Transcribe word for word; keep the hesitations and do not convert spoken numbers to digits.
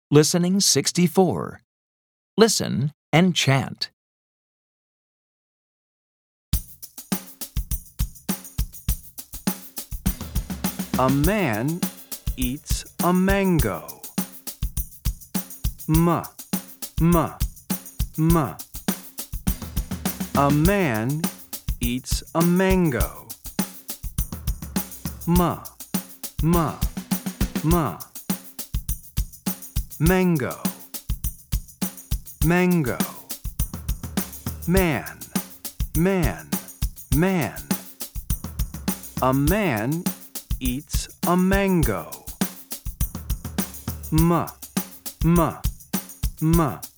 Listening sixty-four. Listen and chant. A man eats a mango. M, m, m. A man eats a mango. M, m, m. Mango, mango. Man, man, man. A man eats a mango. M, m, m.